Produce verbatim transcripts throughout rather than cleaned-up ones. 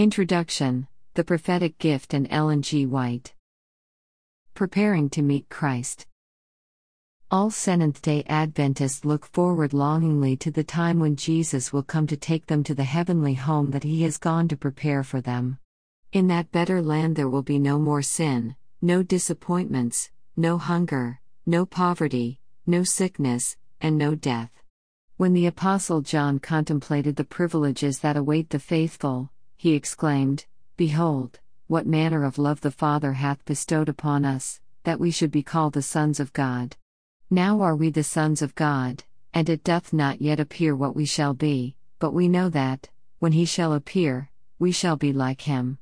Introduction, The Prophetic Gift and Ellen G. White. Preparing to meet Christ. All Seventh-day Adventists look forward longingly to the time when Jesus will come to take them to the heavenly home that He has gone to prepare for them. In that better land there will be no more sin, no disappointments, no hunger, no poverty, no sickness, and no death. When the Apostle John contemplated the privileges that await the faithful, he exclaimed, "Behold, what manner of love the Father hath bestowed upon us, that we should be called the sons of God. Now are we the sons of God, and it doth not yet appear what we shall be, but we know that, when He shall appear, we shall be like Him."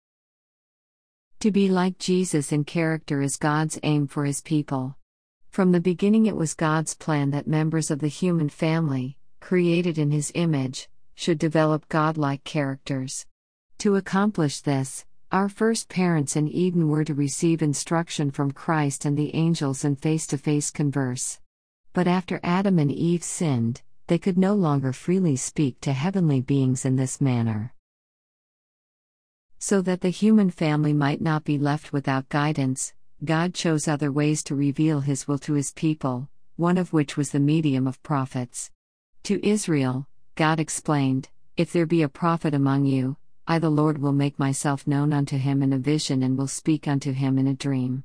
To be like Jesus in character is God's aim for His people. From the beginning it was God's plan that members of the human family, created in His image, should develop godlike characters. To accomplish this, our first parents in Eden were to receive instruction from Christ and the angels and face-to-face converse. But after Adam and Eve sinned, they could no longer freely speak to heavenly beings in this manner. So that the human family might not be left without guidance, God chose other ways to reveal His will to His people, one of which was the medium of prophets. To Israel, God explained, "If there be a prophet among you, I the Lord will make myself known unto him in a vision and will speak unto him in a dream."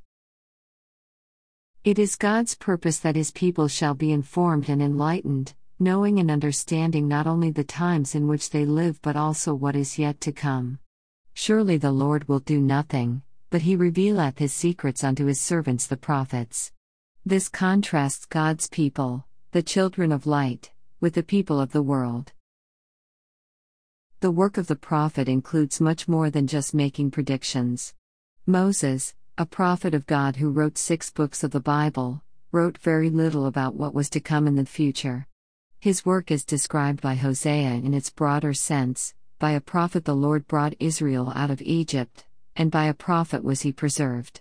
It is God's purpose that His people shall be informed and enlightened, knowing and understanding not only the times in which they live but also what is yet to come. Surely the Lord will do nothing, but He revealeth His secrets unto His servants the prophets. This contrasts God's people, the children of light, with the people of the world. The work of the prophet includes much more than just making predictions. Moses, a prophet of God who wrote six books of the Bible, wrote very little about what was to come in the future. His work is described by Hosea in its broader sense: by a prophet the Lord brought Israel out of Egypt, and by a prophet was He preserved.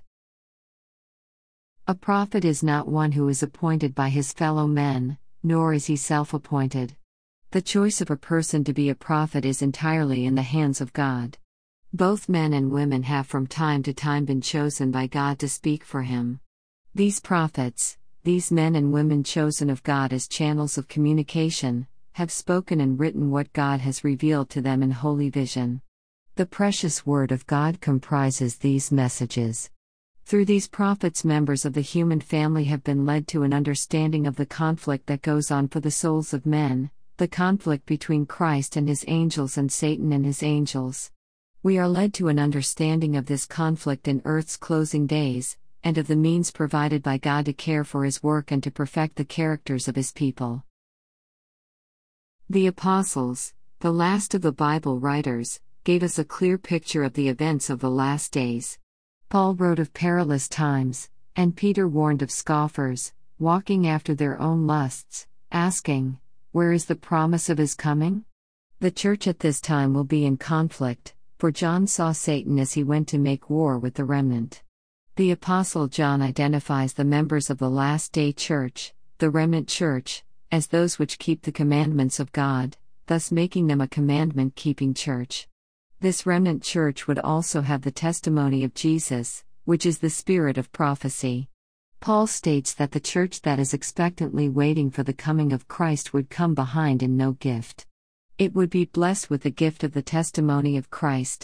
A prophet is not one who is appointed by his fellow men, nor is he self-appointed. The choice of a person to be a prophet is entirely in the hands of God. Both men and women have from time to time been chosen by God to speak for Him. These prophets, these men and women chosen of God as channels of communication, have spoken and written what God has revealed to them in holy vision. The precious Word of God comprises these messages. Through these prophets, members of the human family have been led to an understanding of the conflict that goes on for the souls of men, the conflict between Christ and His angels and Satan and his angels. We are led to an understanding of this conflict in earth's closing days, and of the means provided by God to care for His work and to perfect the characters of His people. The Apostles, the last of the Bible writers, gave us a clear picture of the events of the last days. Paul wrote of perilous times, and Peter warned of scoffers, walking after their own lusts, asking, "Where is the promise of His coming?" The church at this time will be in conflict, for John saw Satan as he went to make war with the remnant. The Apostle John identifies the members of the last-day church, the remnant church, as those which keep the commandments of God, thus making them a commandment-keeping church. This remnant church would also have the testimony of Jesus, which is the spirit of prophecy. Paul states that the church that is expectantly waiting for the coming of Christ would come behind in no gift. It would be blessed with the gift of the testimony of Christ.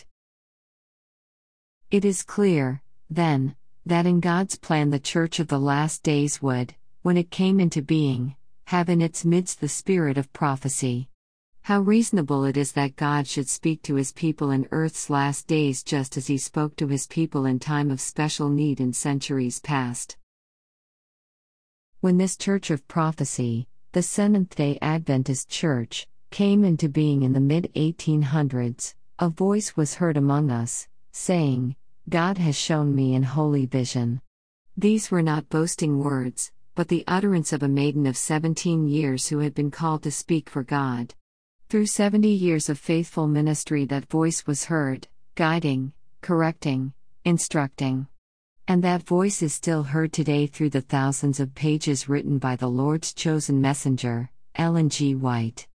It is clear, then, that in God's plan the church of the last days would, when it came into being, have in its midst the spirit of prophecy. How reasonable it is that God should speak to His people in earth's last days just as He spoke to His people in time of special need in centuries past. When this church of prophecy, the Seventh-day Adventist Church, came into being in the mid eighteen hundreds, a voice was heard among us, saying, "God has shown me in holy vision." These were not boasting words, but the utterance of a maiden of seventeen years who had been called to speak for God. Through seventy years of faithful ministry that voice was heard, guiding, correcting, instructing. And that voice is still heard today through the thousands of pages written by the Lord's chosen messenger, Ellen G. White.